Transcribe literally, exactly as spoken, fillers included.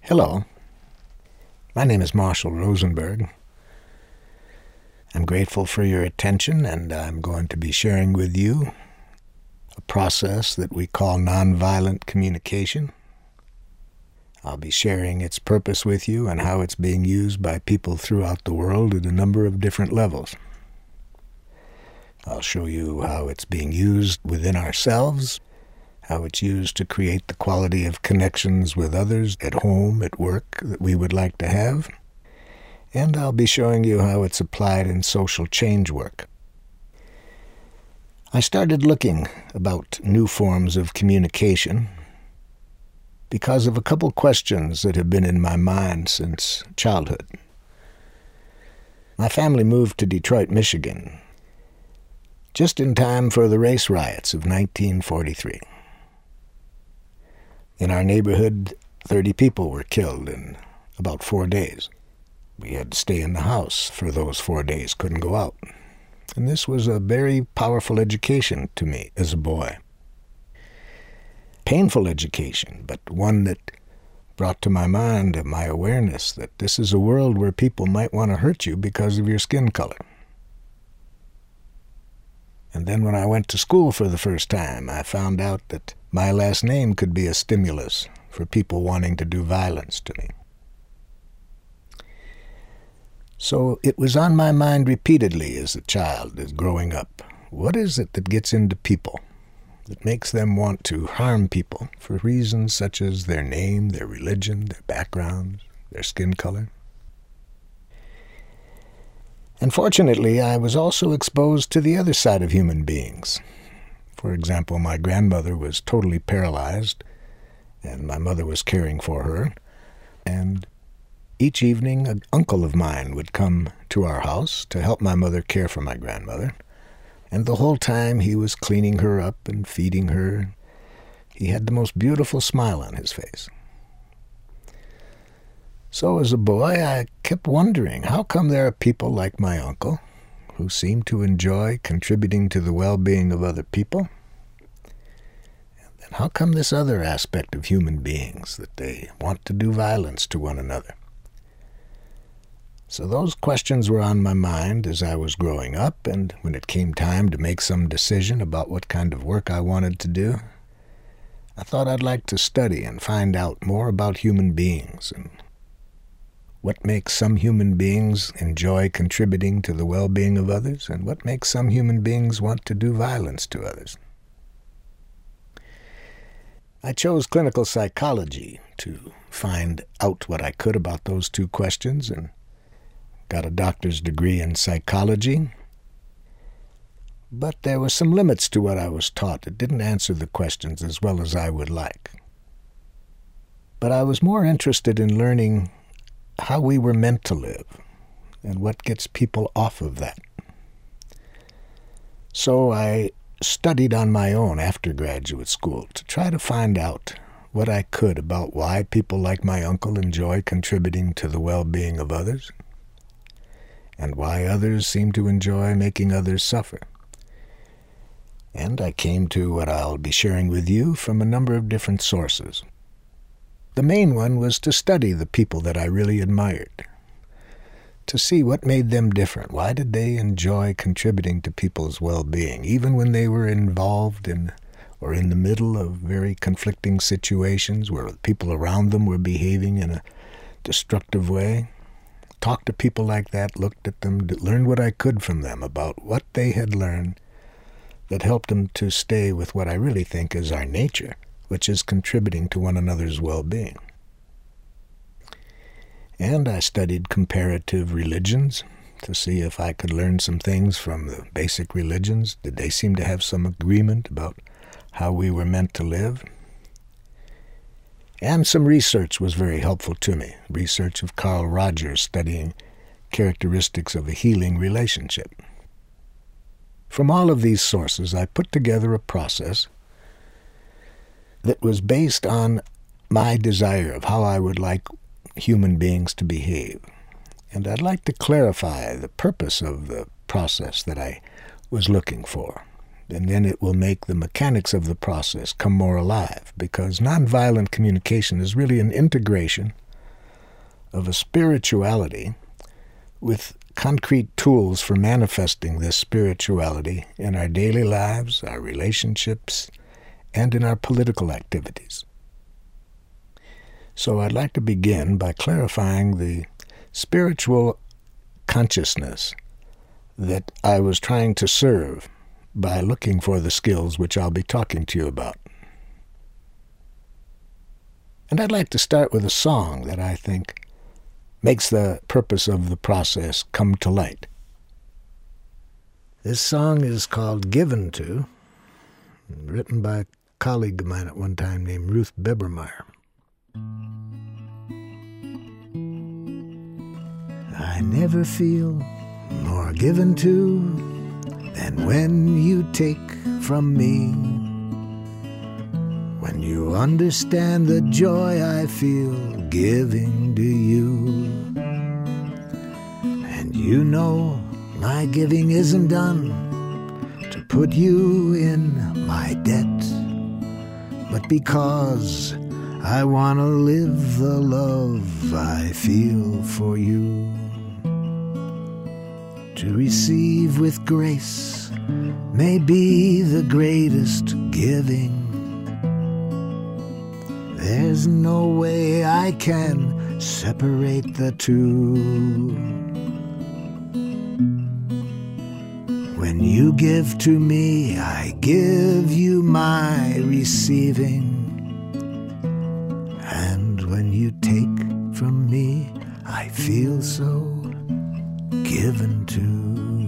Hello, my name is Marshall Rosenberg. I'm grateful for your attention, and I'm going to be sharing with you a process that we call nonviolent communication. I'll be sharing its purpose with you and how it's being used by people throughout the world at a number of different levels. I'll show you how it's being used within ourselves, how it's used to create the quality of connections with others at home, at work, that we would like to have. And I'll be showing you how it's applied in social change work. I started looking about new forms of communication because of a couple questions that have been in my mind since childhood. My family moved to Detroit, Michigan, just in time for the race riots of nineteen forty-three. In our neighborhood, thirty people were killed in about four days. We had to stay in the house for those four days, couldn't go out. And this was a very powerful education to me as a boy. Painful education, but one that brought to my mind my awareness that this is a world where people might want to hurt you because of your skin color. And then when I went to school for the first time, I found out that my last name could be a stimulus for people wanting to do violence to me. So it was on my mind repeatedly as a child, as growing up. What is it that gets into people, that makes them want to harm people for reasons such as their name, their religion, their background, their skin color? And fortunately, I was also exposed to the other side of human beings. For example, my grandmother was totally paralyzed, and my mother was caring for her. And each evening, an uncle of mine would come to our house to help my mother care for my grandmother. And the whole time, he was cleaning her up and feeding her. He had the most beautiful smile on his face. So as a boy, I kept wondering, how come there are people like my uncle who seem to enjoy contributing to the well-being of other people? And how come this other aspect of human beings, that they want to do violence to one another? So those questions were on my mind as I was growing up, and when it came time to make some decision about what kind of work I wanted to do, I thought I'd like to study and find out more about human beings and what makes some human beings enjoy contributing to the well-being of others, and what makes some human beings want to do violence to others. I chose clinical psychology to find out what I could about those two questions, and got a doctor's degree in psychology. But there were some limits to what I was taught. It didn't answer the questions as well as I would like. But I was more interested in learning how we were meant to live, and what gets people off of that. So I studied on my own after graduate school to try to find out what I could about why people like my uncle enjoy contributing to the well-being of others, and why others seem to enjoy making others suffer. And I came to what I'll be sharing with you from a number of different sources. The main one was to study the people that I really admired, to see what made them different. Why did they enjoy contributing to people's well-being, even when they were involved in or in the middle of very conflicting situations where people around them were behaving in a destructive way? Talked to people like that, looked at them, learned what I could from them about what they had learned that helped them to stay with what I really think is our nature, which is contributing to one another's well-being. And I studied comparative religions to see if I could learn some things from the basic religions. Did they seem to have some agreement about how we were meant to live? And some research was very helpful to me. Research of Carl Rogers studying characteristics of a healing relationship. From all of these sources, I put together a process that was based on my desire of how I would like human beings to behave. And I'd like to clarify the purpose of the process that I was looking for. And then it will make the mechanics of the process come more alive, because nonviolent communication is really an integration of a spirituality with concrete tools for manifesting this spirituality in our daily lives, our relationships, and in our political activities. So I'd like to begin by clarifying the spiritual consciousness that I was trying to serve by looking for the skills which I'll be talking to you about. And I'd like to start with a song that I think makes the purpose of the process come to light. This song is called Given To, written by a colleague of mine at one time named Ruth Bebermeyer. I never feel more given to than when you take from me. When you understand the joy I feel giving to you. And you know my giving isn't done to put you in my debt, but because I want to live the love I feel for you. To receive with grace may be the greatest giving. There's no way I can separate the two. When you give to me, I give you my receiving. And when you take from me, I feel so given to